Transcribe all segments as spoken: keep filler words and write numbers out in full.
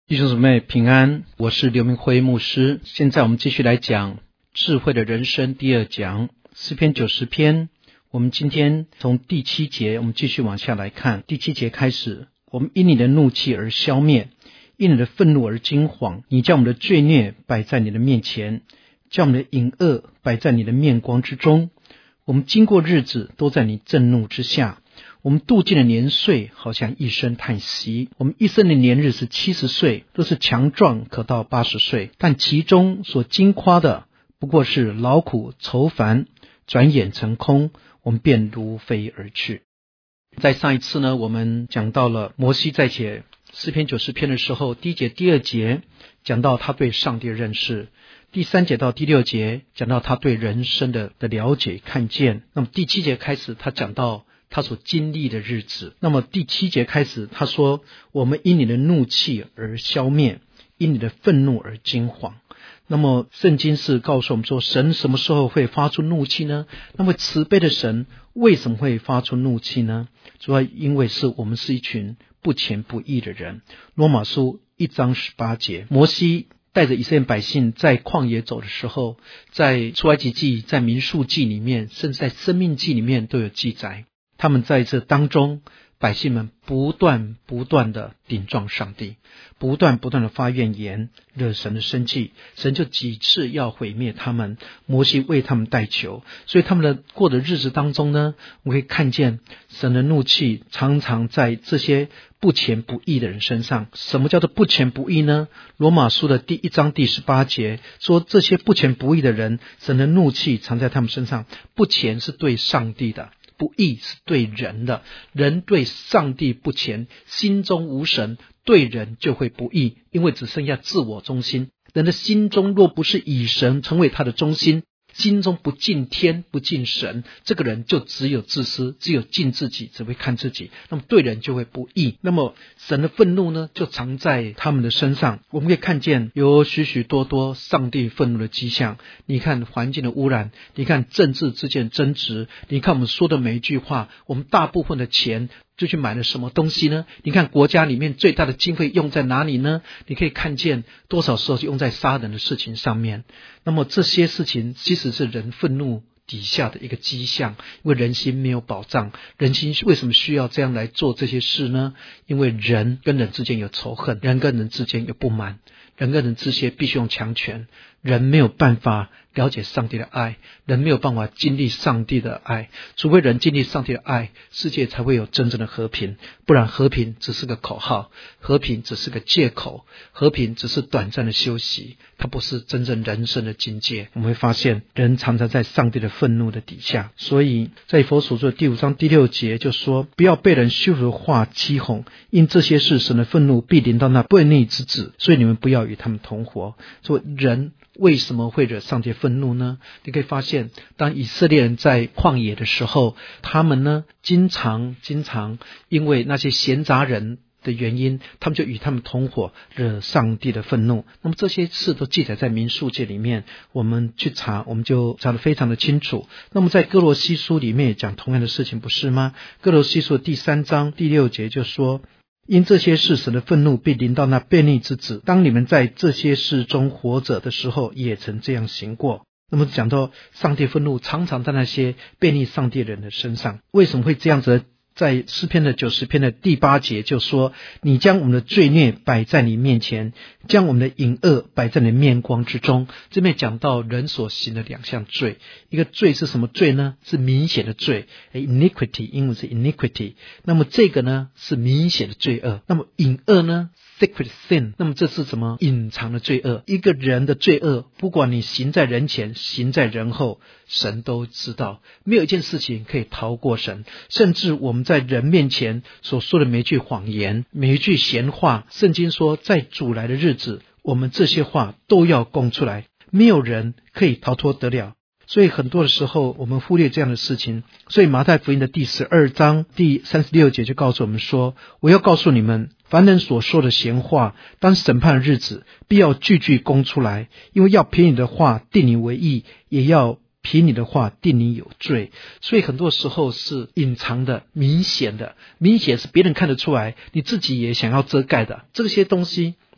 弟兄姊妹平安，我是刘明辉牧师。现在我们继续来讲智慧的人生第二讲，诗篇九十篇。我们今天从第七节我们继续往下来看。第七节开始，我们因你的怒气而消灭，因你的愤怒而惊惶。你将我们的罪孽摆在你的面前，将我们的隐恶摆在你的面光之中。我们经过日子都在你震怒之下，我们度尽了年岁，好像一声叹息。我们一生的年日是七十岁，都是强壮可到八十岁，但其中所经夸的不过是劳苦愁烦，转眼成空，我们便如飞而去。在上一次呢，我们讲到了摩西在写诗篇九十篇的时候，第一节第二节讲到他对上帝的认识，第三节到第六节讲到他对人生的的了解看见。那么第七节开始他讲到他所经历的日子。那么第七节开始他说，我们因你的怒气而消灭，因你的愤怒而惊惶。那么圣经是告诉我们说，神什么时候会发出怒气呢？那么慈悲的神为什么会发出怒气呢？主要因为是我们是一群不虔不义的人。罗马书一章十八节，摩西带着以色列百姓在旷野走的时候，在出埃及记、在民数记里面，甚至在生命记里面都有记载，他们在这当中，百姓们不断不断的顶撞上帝，不断不断的发怨言，惹神的生气，神就几次要毁灭他们，摩西为他们代求。所以他们的过的日子当中呢，我们可以看见神的怒气常常在这些不虔不义的人身上。什么叫做不虔不义呢？罗马书的第一章第十八节说，这些不虔不义的人，神的怒气常在他们身上。不虔是对上帝的，不义是对人的。人对上帝不虔，心中无神，对人就会不义，因为只剩下自我中心。人的心中若不是以神成为他的中心，心中不敬天不敬神，这个人就只有自私，只有敬自己，只会看自己，那么对人就会不义。那么神的愤怒呢，就藏在他们的身上。我们可以看见有许许多多上帝愤怒的迹象。你看环境的污染，你看政治之间争执，你看我们说的每一句话，我们大部分的钱就去买了什么东西呢？你看国家里面最大的经费用在哪里呢？你可以看见多少时候就用在杀人的事情上面。那么这些事情其实是人愤怒底下的一个迹象，因为人心没有保障。人心为什么需要这样来做这些事呢？因为人跟人之间有仇恨，人跟人之间有不满，人跟人之间必须用强权。人没有办法了解上帝的爱，人没有办法经历上帝的爱，除非人经历上帝的爱，世界才会有真正的和平。不然和平只是个口号，和平只是个借口，和平只是短暂的休息，它不是真正人生的境界。我们会发现人常常在上帝的愤怒的底下。所以在以弗所书第五章第六节就说，不要被人羞辱的话欺哄，因这些事神的愤怒必临到那悖逆之子，所以你们不要与他们同伙。所以人为什么会惹上帝愤怒呢？你可以发现，当以色列人在旷野的时候，他们呢经常经常因为那些闲杂人的原因，他们就与他们同伙，惹上帝的愤怒。那么这些事都记载在民数记里面，我们去查，我们就查得非常的清楚。那么在哥罗西书里面也讲同样的事情，不是吗？哥罗西书第三章第六节就说，因这些事神的愤怒必临到那悖逆之子，当你们在这些事中活着的时候，也曾这样行过。那么讲到上帝愤怒常常在那些悖逆上帝人的身上。为什么会这样子？在诗篇的九十篇的第八节就说，你将我们的罪孽摆在你面前，将我们的隐恶摆在你的面光之中。这边讲到人所行的两项罪，一个罪是什么罪呢？是明显的罪 iniquity， 英文是 iniquity。 那么这个呢是明显的罪恶。那么隐恶呢secret sin， 那么这是什么？隐藏的罪恶。一个人的罪恶，不管你行在人前行在人后，神都知道，没有一件事情可以逃过神。甚至我们在人面前所说的每一句谎言，每一句闲话，圣经说在主来的日子，我们这些话都要供出来，没有人可以逃脱得了。所以很多的时候我们忽略这样的事情。所以马太福音的第十二章第三十六节就告诉我们说，我要告诉你们，凡人所说的闲话，当审判的日子必要句句供出来，因为要凭你的话定你为义，也要凭你的话定你有罪。所以很多时候是隐藏的，明显的，明显是别人看得出来，你自己也想要遮盖的，这些东西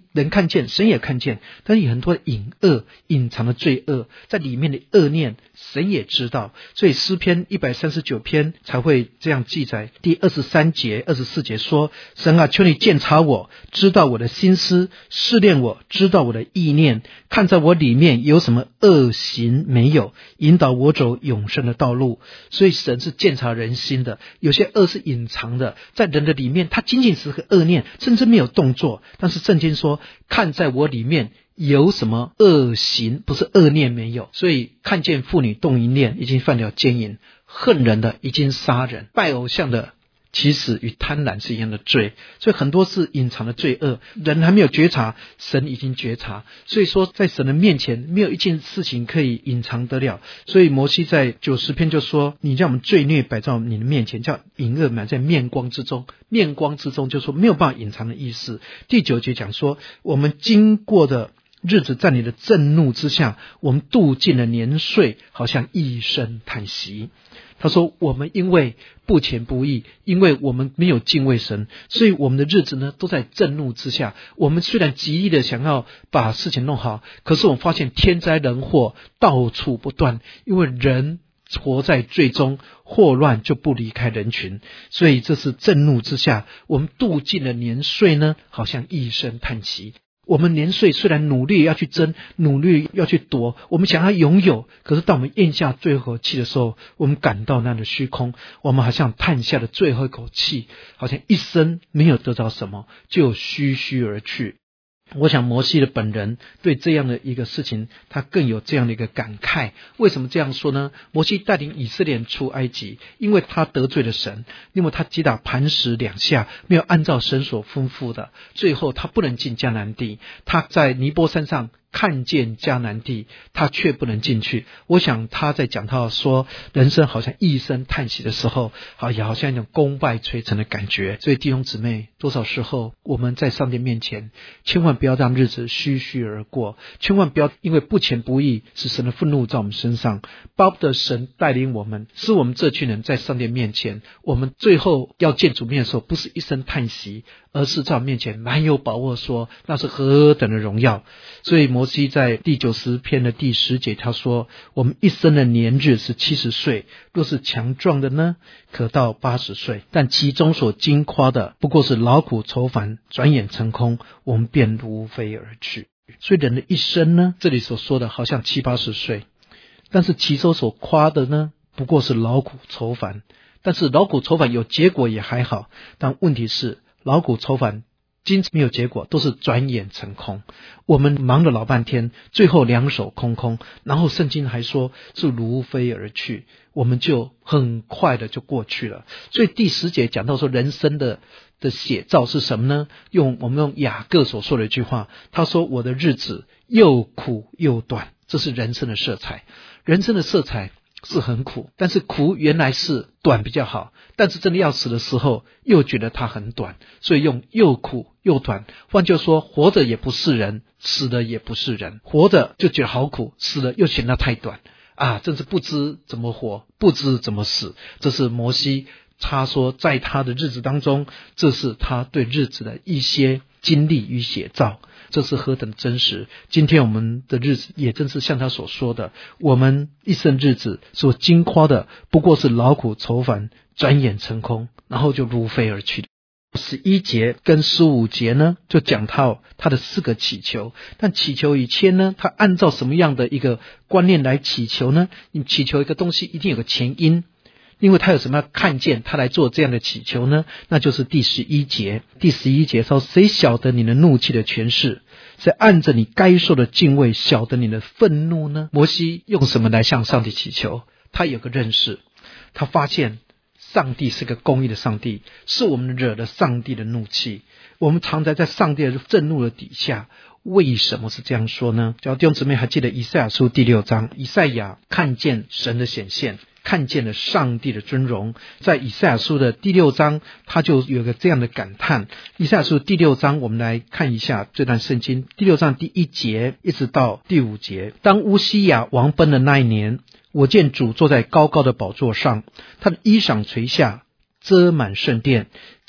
人看见，神也看见，但是有很多隐恶隐藏的罪恶在里面的恶念，神也知道。所以诗篇一百三十九篇才会这样记载，第二十三节二十四节说，神啊，求你鉴察我，知道我的心思，试炼我，知道我的意念，看在我里面有什么恶行没有，引导我走永生的道路。所以神是鉴察人心的，有些恶是隐藏的，在人的里面它仅仅是个恶念，甚至没有动作，但是圣经说看在我里面有什么恶行，不是恶念没有。所以看见妇女动淫念，已经犯了奸淫，恨人的已经杀人，拜偶像的其实与贪婪是一样的罪。所以很多是隐藏的罪恶，人还没有觉察，神已经觉察。所以说在神的面前没有一件事情可以隐藏得了。所以摩西在九十篇就说，你将我们罪孽摆在你的面前，叫隐恶满在面光之中。面光之中就说没有办法隐藏的意思。第九节讲说，我们经过的日子在你的震怒之下，我们度尽了年岁，好像一声叹息。他说我们因为不虔不义，因为我们没有敬畏神，所以我们的日子呢都在震怒之下。我们虽然极力的想要把事情弄好，可是我们发现天灾人祸到处不断，因为人活在罪中，祸乱就不离开人群。所以这是震怒之下，我们度尽了年岁呢，好像一声叹息。我们年岁虽然努力要去争，努力要去夺，我们想要拥有，可是当我们咽下最后一口气的时候，我们感到那样的虚空，我们好像叹下了最后一口气，好像一生没有得到什么，就虚虚而去。我想摩西的本人对这样的一个事情，他更有这样的一个感慨。为什么这样说呢？摩西带领以色列人出埃及，因为他得罪了神，因为他击打磐石两下，没有按照神所吩咐的，最后他不能进迦南地。他在尼波山上看见迦南地，他却不能进去。我想他在讲到说人生好像一声叹息的时候，好也好像一种功败垂成的感觉。所以弟兄姊妹，多少时候我们在上帝面前，千万不要让日子虚虚而过，千万不要因为不虔不义使神的愤怒在我们身上，巴不得神带领我们，使我们这群人在上帝面前，我们最后要见主面的时候，不是一声叹息，而是在我面前蛮有把握说那是何等的荣耀。所以摩西在第九十篇的第十节他说，我们一生的年日是七十岁，若是强壮的呢，可到八十岁，但其中所经夸的不过是劳苦愁烦，转眼成空，我们便如飞而去。所以人的一生呢，这里所说的好像七八十岁，但是其中所夸的呢，不过是劳苦愁烦。但是劳苦愁烦有结果也还好，但问题是劳苦愁烦今没有结果，都是转眼成空。我们忙了老半天，最后两手空空，然后圣经还说是如飞而去，我们就很快的就过去了。所以第十节讲到说人生的的写照是什么呢？用我们用雅各所说的一句话，他说我的日子又苦又短，这是人生的色彩。人生的色彩是很苦，但是苦原来是短比较好，但是真的要死的时候又觉得它很短，所以用又苦又短。换句话说，活着也不是人，死了也不是人。活着就觉得好苦，死了又嫌它太短啊，真是不知怎么活，不知怎么死。这是摩西他说在他的日子当中，这是他对日子的一些经历与写照，这是何等真实。今天我们的日子也正是像他所说的，我们一生日子所经夸的不过是劳苦愁烦，转眼成空，然后就如飞而去。十一节跟十五节呢，就讲到他的四个祈求。但祈求以前呢，他按照什么样的一个观念来祈求呢？你祈求一个东西一定有个前因，因为他有什么要看见他来做这样的祈求呢？那就是第十一节。第十一节说，谁晓得你的怒气的权势？谁按着你该受的敬畏晓得你的愤怒呢？摩西用什么来向上帝祈求？他有个认识，他发现上帝是个公义的上帝，是我们惹了上帝的怒气，我们常在在上帝的震怒的底下。为什么是这样说呢？只要弟兄姊妹还记得以赛亚书第六章，以赛亚看见神的显现，看见了上帝的尊荣。在以赛亚书的第六章，他就有个这样的感叹。以赛亚书第六章，我们来看一下这段圣经。第六章第一节一直到第五节，当乌西雅王崩的那一年，我见主坐在高高的宝座上，他的衣裳垂下，遮满圣殿，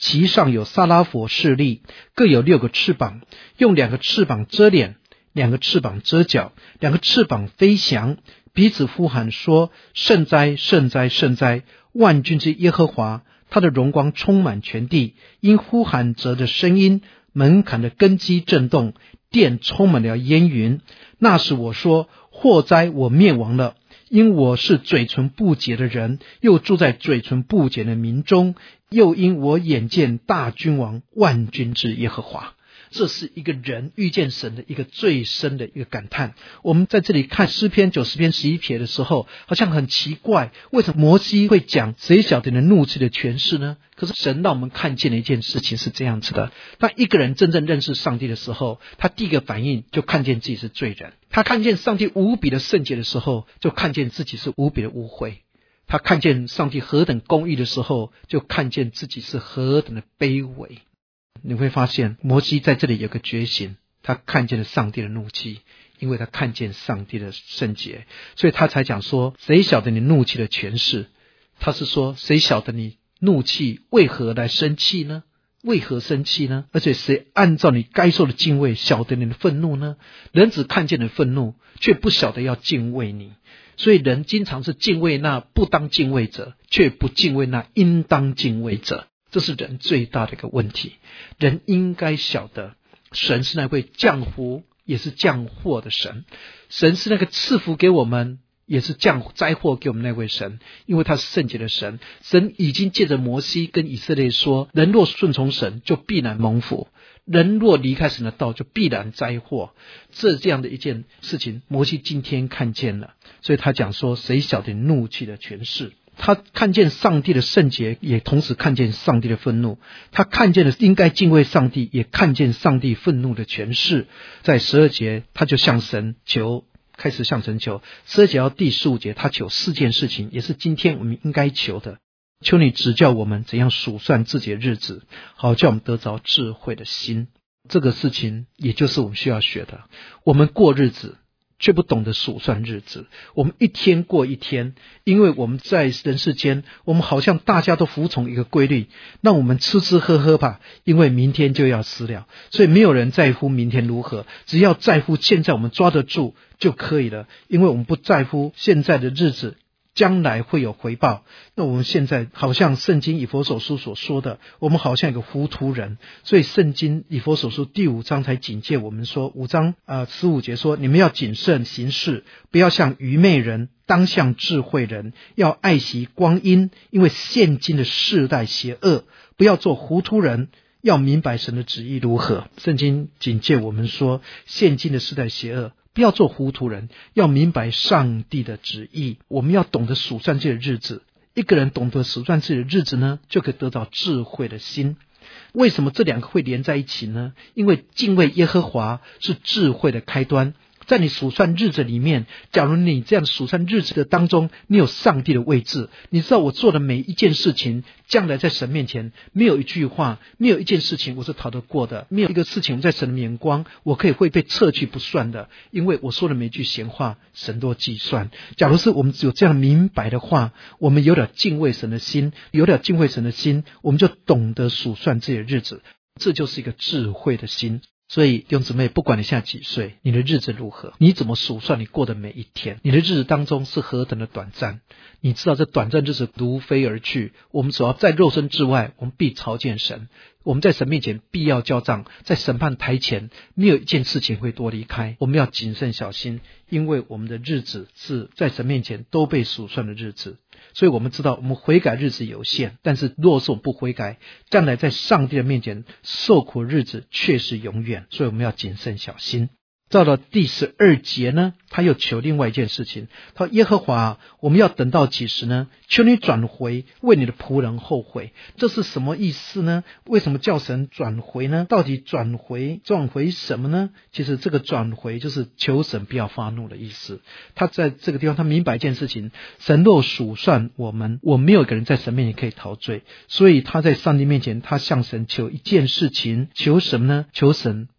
其上有撒拉佛势力，各有六个翅膀，用两个翅膀遮脸，两个翅膀遮脚，两个翅膀飞翔，彼此呼喊说：圣哉，圣哉，圣哉！万军之耶和华，他的荣光充满全地。因呼喊者的声音，门槛的根基震动，殿充满了烟云。那时我说：祸哉，我灭亡了！因我是嘴唇不洁的人，又住在嘴唇不洁的民中，又因我眼见大君王，万军之耶和华。这是一个人遇见神的一个最深的一个感叹。我们在这里看诗篇九十篇十一撇的时候，好像很奇怪，为什么摩西会讲谁晓得你的怒气的权势呢？可是神让我们看见的一件事情是这样子的，当一个人真正认识上帝的时候，他第一个反应就看见自己是罪人。他看见上帝无比的圣洁的时候，就看见自己是无比的污秽。他看见上帝何等公义的时候，就看见自己是何等的卑微。你会发现摩西在这里有个觉醒，他看见了上帝的怒气，因为他看见上帝的圣洁，所以他才讲说：谁晓得你怒气的权势？他是说，谁晓得你怒气为何来生气呢？为何生气呢？而且谁按照你该受的敬畏晓得你的愤怒呢？人只看见了愤怒，却不晓得要敬畏你。所以人经常是敬畏那不当敬畏者，却不敬畏那应当敬畏者。这是人最大的一个问题。人应该晓得，神是那位降福也是降祸的神，神是那个赐福给我们也是降灾祸给我们那位神，因为他是圣洁的神。神已经借着摩西跟以色列说，人若顺从神就必然蒙福，人若离开神的道就必然灾祸。这这样的一件事情摩西今天看见了，所以他讲说：谁晓得怒气的权势？他看见上帝的圣洁，也同时看见上帝的愤怒。他看见了应该敬畏上帝，也看见上帝愤怒的权势。在十二节他就向神求，开始向神求。十二节到第十五节他求四件事情，也是今天我们应该求的。求你指教我们怎样数算自己的日子，好叫我们得着智慧的心。这个事情也就是我们需要学的。我们过日子却不懂得数算日子，我们一天过一天，因为我们在人世间，我们好像大家都服从一个规律，让我们吃吃喝喝吧，因为明天就要死了，所以没有人在乎明天如何，只要在乎现在我们抓得住就可以了，因为我们不在乎现在的日子将来会有回报。那我们现在好像圣经以弗所书所说的，我们好像一个糊涂人，所以圣经以弗所书第五章才警戒我们说，五章呃十五节说，你们要谨慎行事，不要像愚昧人，当像智慧人，要爱惜光阴，因为现今的世代邪恶，不要做糊涂人，要明白神的旨意如何。圣经警戒我们说，现今的世代邪恶，不要做糊涂人，要明白上帝的旨意。我们要懂得数算自己的日子，一个人懂得数算自己的日子呢，就可以得到智慧的心。为什么这两个会连在一起呢？因为敬畏耶和华是智慧的开端。在你数算日子里面，假如你这样数算日子的当中，你有上帝的位置，你知道我做的每一件事情，将来在神面前没有一句话，没有一件事情我是逃得过的，没有一个事情在神的眼光我可以会被撤去不算的，因为我说的每句闲话神都计算。假如是我们只有这样明白的话，我们有点敬畏神的心，有点敬畏神的心，我们就懂得数算自己的日子，这就是一个智慧的心。所以弟兄姊妹，不管你现在几岁，你的日子如何，你怎么数算你过的每一天，你的日子当中是何等的短暂，你知道这短暂日子如飞而去，我们只要在肉身之外，我们必朝见神，我们在神面前必要交账，在审判台前没有一件事情会多离开，我们要谨慎小心，因为我们的日子是在神面前都被数算的日子。所以我们知道我们悔改日子有限，但是若是我们不悔改，将来在上帝的面前受苦日子却是永远，所以我们要谨慎小心。到了第十二节呢，他又求另外一件事情，他说耶和华，我们要等到几时呢？求你转回，为你的仆人后悔。这是什么意思呢？为什么叫神转回呢？到底转回转回什么呢？其实这个转回就是求神不要发怒的意思。他在这个地方他明白一件事情，神若数算我们，我没有一个人在神面前可以逃罪，所以他在上帝面前他向神求一件事情，求什么呢？求神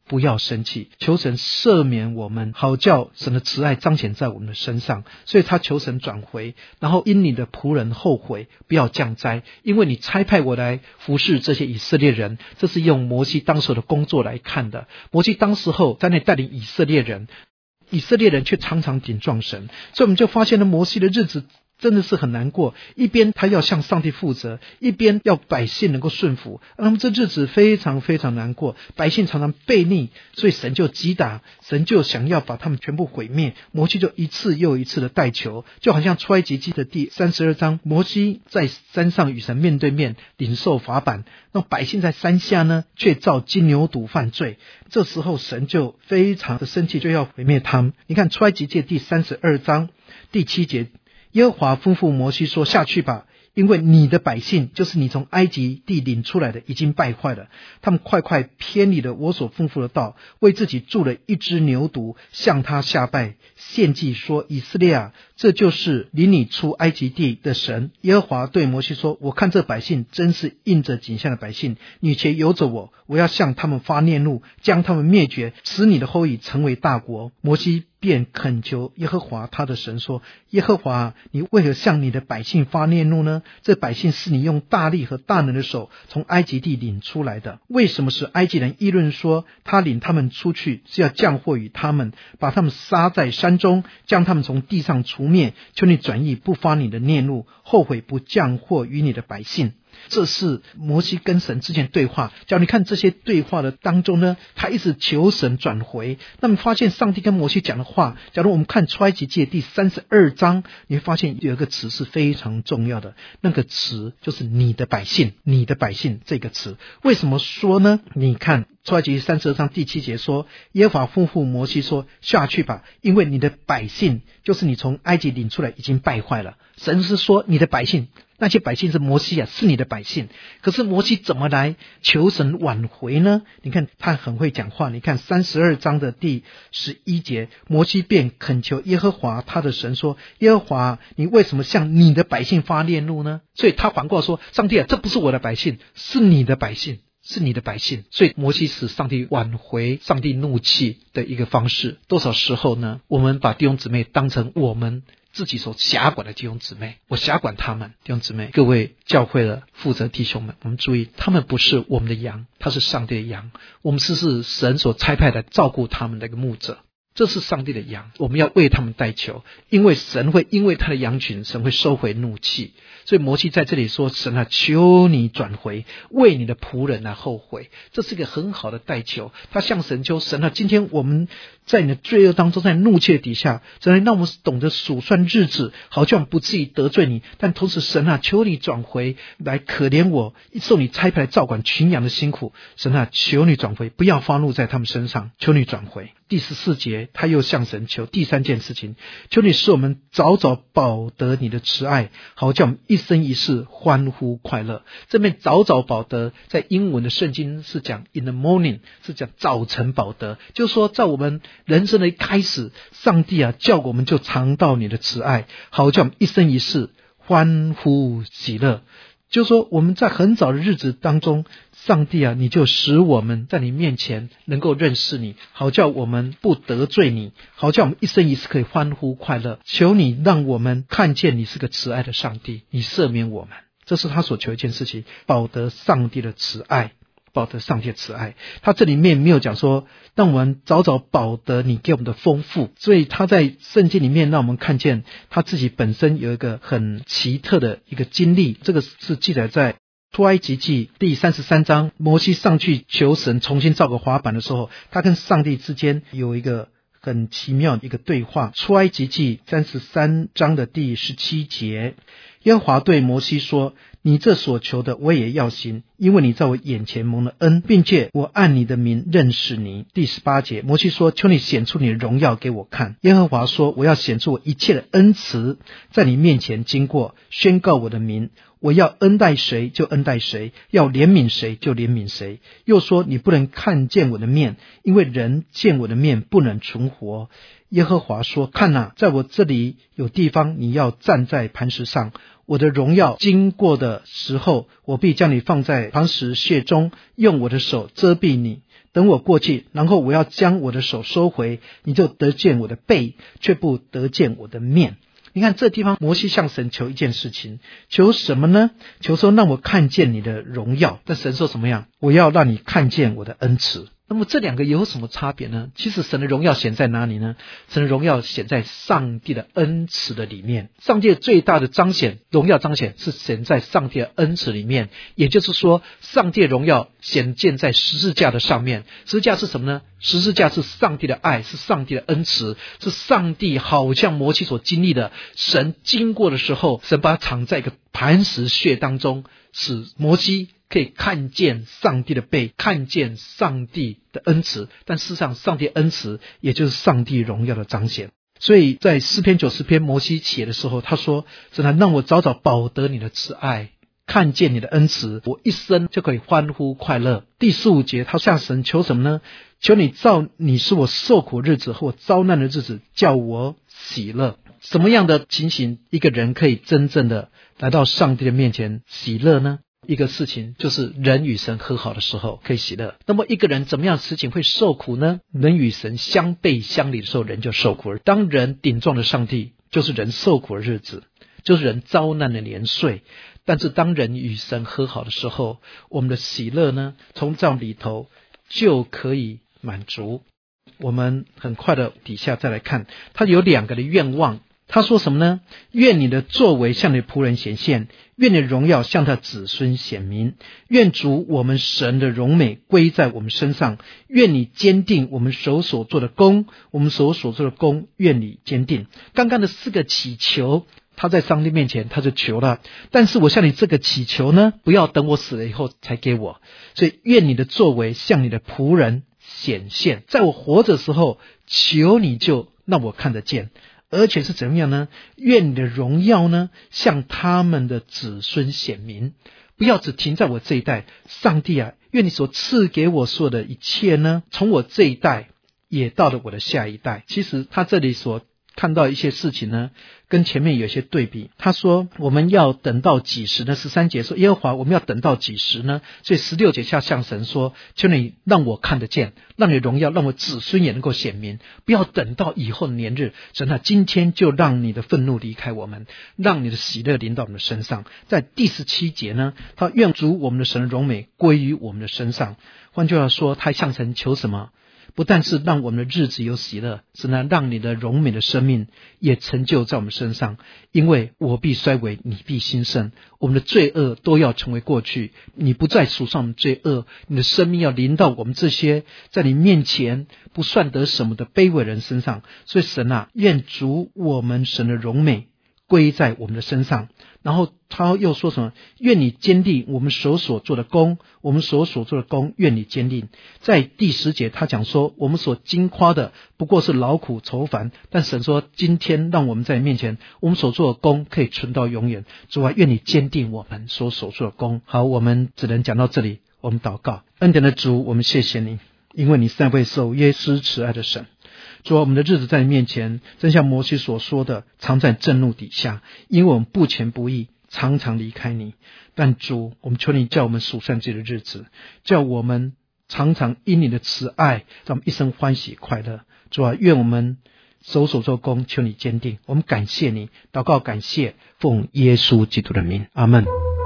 不要生气，求神赦免我们，好叫神的慈爱彰显在我们的身上。所以他求神转回，然后因你的仆人后悔，不要降灾，因为你差派我来服侍这些以色列人。这是用摩西当时的工作来看的。摩西当时候在那带领以色列人，以色列人却常常顶撞神，所以我们就发现了摩西的日子真的是很难过，一边他要向上帝负责，一边要百姓能够顺服，那么这日子非常非常难过，百姓常常悖逆，所以神就击打，神就想要把他们全部毁灭。摩西就一次又一次的代求，就好像出埃及记的第三十二章，摩西在山上与神面对面领受法版，那百姓在山下呢却造金牛犊犯罪，这时候神就非常的生气，就要毁灭他们。你看出埃及记第三十二章第七节，耶和华吩咐摩西说，下去吧，因为你的百姓，就是你从埃及地领出来的，已经败坏了，他们快快偏离了我所吩咐的道，为自己铸了一只牛犊，向他下拜，献祭说，以色列啊，这就是领你出埃及地的神。耶和华对摩西说，我看这百姓真是应着景象的百姓，你且由着我，我要向他们发烈怒，将他们灭绝，使你的后裔成为大国。摩西便恳求耶和华他的神说，耶和华，你为何向你的百姓发烈怒呢？这百姓是你用大力和大能的手从埃及地领出来的，为什么使埃及人议论说，他领他们出去是要降祸于他们，把他们杀在山中，将他们从地上除灭？求你转意，不发你的烈怒，后悔不降祸于你的百姓。这是摩西跟神之间对话。假如你看这些对话的当中呢，他一直求神转回。那么发现上帝跟摩西讲的话，假如我们看出埃及记第三十二章，你会发现有一个词是非常重要的，那个词就是你的百姓，你的百姓这个词。为什么说呢？你看出埃及三十二章第七节说，耶和华吩咐摩西说，下去吧，因为你的百姓，就是你从埃及领出来，已经败坏了。神是说你的百姓，那些百姓是摩西啊，是你的百姓。可是摩西怎么来求神挽回呢？你看他很会讲话。你看三十二章的第十一节，摩西便恳求耶和华他的神说，耶和华，你为什么向你的百姓发烈怒呢？所以他反过来说，上帝啊，这不是我的百姓，是你的百姓，是你的百姓。所以摩西使上帝挽回上帝怒气的一个方式。多少时候呢，我们把弟兄姊妹当成我们自己所辖管的弟兄姊妹，我辖管他们。弟兄姊妹，各位教会的负责弟兄们，我们注意，他们不是我们的羊，他是上帝的羊，我们是是神所差派来照顾他们的一个牧者，这是上帝的羊，我们要为他们代求，因为神会因为他的羊群，神会收回怒气。所以摩西在这里说，神啊，求你转回，为你的仆人来后悔。这是一个很好的代求，他向神求，神啊，今天我们在你的罪恶当中，在怒气底下，神啊，让我们懂得数算日子，好像不至于得罪你。但同时神啊，求你转回来可怜我受你差派来照管群羊的辛苦。神啊，求你转回，不要发怒在他们身上，求你转回。第十四节他又向神求第三件事情，求你使我们早早保得你的慈爱，好叫我们一生一世欢呼快乐。这边早早保得在英文的圣经是讲 in the morning， 是讲早晨保得，就是说在我们人生的一开始，上帝啊叫我们就尝到你的慈爱，好叫我们一生一世欢呼喜乐。就是说我们在很早的日子当中，上帝啊，你就使我们在你面前能够认识你，好叫我们不得罪你，好叫我们一生一世可以欢呼快乐。求你让我们看见你是个慈爱的上帝，你赦免我们。这是他所求一件事情，保得上帝的慈爱，保得上帝的慈爱。他这里面没有讲说让我们早早保得你给我们的丰富，所以他在圣经里面让我们看见他自己本身有一个很奇特的一个经历。这个是记载在出埃及记第三十三章，摩西上去求神重新造个法版的时候，他跟上帝之间有一个很奇妙的一个对话。出埃及记三十三章的第十七节，耶和华对摩西说，你这所求的我也要行，因为你在我眼前蒙了恩，并且我按你的名认识你。第十八节，摩西说，求你显出你的荣耀给我看。耶和华说，我要显出我一切的恩慈在你面前经过，宣告我的名，我要恩待谁就恩待谁，要怜悯谁就怜悯谁。又说，你不能看见我的面，因为人见我的面不能存活。耶和华说，看哪，在我这里有地方，你要站在磐石上，我的荣耀经过的时候，我必将你放在磐石穴中，用我的手遮蔽你， 等我过去，然后我要将我的手收回，你就得见我的背，却不得见我的面。你看这地方摩西向神求一件事情，求什么呢？求说让我看见你的荣耀。但神说什么样？我要让你看见我的恩慈。那么这两个有什么差别呢？其实神的荣耀显在哪里呢？神的荣耀显在上帝的恩慈的里面。上帝最大的彰显，荣耀彰显是显在上帝的恩慈里面。也就是说，上帝的荣耀显现在十字架的上面。十字架是什么呢？十字架是上帝的爱，是上帝的恩慈，是上帝好像摩西所经历的，神经过的时候，神把它藏在一个磐石穴当中，使摩西可以看见上帝的背，看见上帝的恩慈。但事实上上帝恩慈也就是上帝荣耀的彰显。所以在诗篇九十篇摩西写的时候，他说，神啊，让我早早饱得你的慈爱，看见你的恩慈，我一生就可以欢呼快乐。第十五节他向神求什么呢？求你照你是我受苦日子和我遭难的日子，叫我喜乐。什么样的情形一个人可以真正的来到上帝的面前喜乐呢？一个事情就是人与神和好的时候可以喜乐。那么一个人怎么样的事情会受苦呢？人与神相背相离的时候，人就受苦了。当人顶撞了上帝，就是人受苦的日子，就是人遭难的年岁。但是当人与神和好的时候，我们的喜乐呢，从这里头就可以满足。我们很快的底下再来看，他有两个的愿望。他说什么呢？愿你的作为向你的仆人显现，愿你的荣耀向他子孙显明，愿主我们神的荣美归在我们身上，愿你坚定我们手所做的工，我们手所做的工愿你坚定。刚刚的四个祈求，他在上帝面前他就求了，但是我向你这个祈求呢，不要等我死了以后才给我。所以愿你的作为向你的仆人显现，在我活着的时候，求你就让我看得见。而且是怎么样呢？愿你的荣耀呢，向他们的子孙显明，不要只停在我这一代。上帝啊，愿你所赐给我所有的一切呢，从我这一代也到了我的下一代。其实他这里所看到一些事情呢，跟前面有些对比。他说我们要等到几时呢？十三节说耶和华我们要等到几时呢？所以十六节下向神说，求你让我看得见，让你荣耀让我子孙也能够显明，不要等到以后的年日。神啊，今天就让你的愤怒离开我们，让你的喜乐临到我们的身上。在第十七节呢，他愿主我们的神的荣美归于我们的身上。换句话说，他向神求什么？不但是让我们的日子有喜乐，只能让你的荣美的生命也成就在我们身上。因为我必衰微，你必兴盛，我们的罪恶都要成为过去，你不再数上罪恶，你的生命要临到我们这些在你面前不算得什么的卑微人身上。所以神啊，愿主我们神的荣美归在我们的身上。然后他又说什么？愿你坚定我们手所做的工，我们手所做的工愿你坚定。在第十节他讲说，我们所经夸的不过是劳苦愁烦，但神说今天让我们在你面前，我们所做的工可以存到永远。主啊，愿你坚定我们所所做的工。好，我们只能讲到这里，我们祷告。恩典的主，我们谢谢你，因为你是那位守约施慈爱的神。主啊，我们的日子在你面前，正像摩西所说的，藏在震怒底下，因为我们不前不义，常常离开你。但主，我们求你叫我们数算这的日子，叫我们常常因你的慈爱，让我们一生欢喜快乐。主啊，愿我们手手做工，求你坚定。我们感谢你，祷告感谢，奉耶稣基督的名，阿们。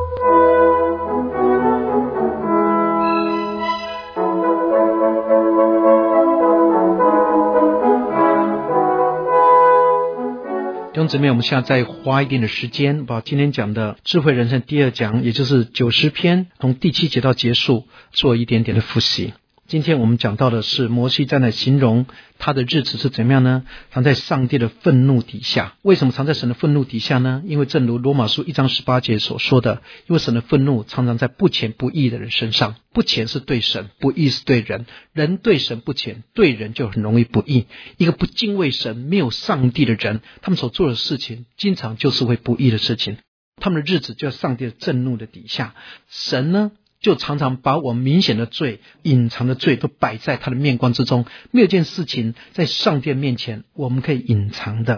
弟兄姊妹，我们现在再花一点的时间，把今天讲的智慧人生第二讲，也就是九十篇，从第七节到结束，做一点点的复习。今天我们讲到的是摩西在那形容他的日子是怎么样呢？藏在上帝的愤怒底下。为什么藏在神的愤怒底下呢？因为正如罗马书一章十八节所说的，因为神的愤怒常常在不虔不义的人身上。不虔是对神，不义是对人。人对神不虔，对人就很容易不义。一个不敬畏神、没有上帝的人，他们所做的事情经常就是会不义的事情。他们的日子就在上帝的震怒的底下。神呢，就常常把我们明显的罪、隐藏的罪都摆在他的面光之中，没有一件事情在上帝面前我们可以隐藏的。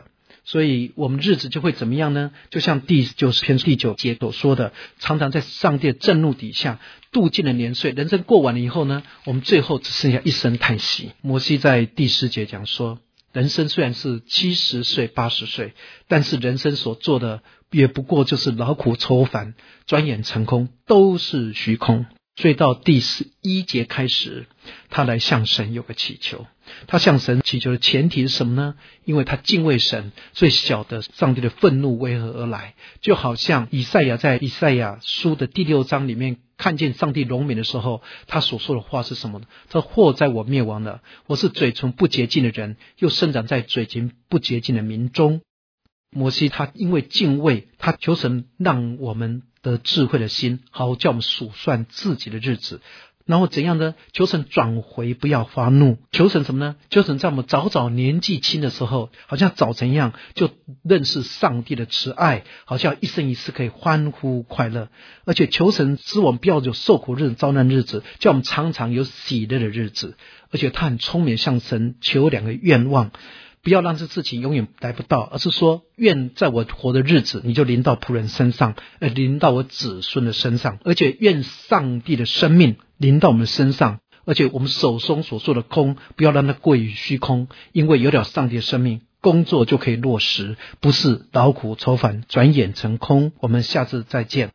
所以我们日子就会怎么样呢？就像第九十篇第九节所说的，常常在上帝的震怒底下度尽了年岁，人生过完了以后呢，我们最后只剩下一声叹息。摩西在第十节讲说，人生虽然是七十岁八十岁，但是人生所做的也不过就是劳苦愁烦，转眼成空，都是虚空。所以到第十一节开始，他来向神有个祈求。他向神祈求的前提是什么呢？因为他敬畏神，所以晓得上帝的愤怒为何而来。就好像以赛亚在以赛亚书的第六章里面看见上帝荣美的时候，他所说的话是什么呢？他说，祸在我灭亡了，我是嘴唇不洁净的人，又生长在嘴唇不洁净的民中。摩西他因为敬畏，他求神让我们得智慧的心，好叫我们数算自己的日子。然后怎样呢？求神转回，不要发怒。求神什么呢？求神在我们早早年纪轻的时候，好像早晨一样，就认识上帝的慈爱，好像一生一世可以欢呼快乐。而且求神使我们不要有受苦日子、遭难日子，叫我们常常有喜乐的日子。而且他很聪明，向神求两个愿望，不要让这事情永远来不到，而是说，愿在我活的日子，你就临到仆人身上，呃，临到我子孙的身上，而且愿上帝的生命临到我们身上，而且我们手中所做的空，不要让它归于虚空，因为有了上帝的生命，工作就可以落实，不是劳苦愁烦，转眼成空。我们下次再见。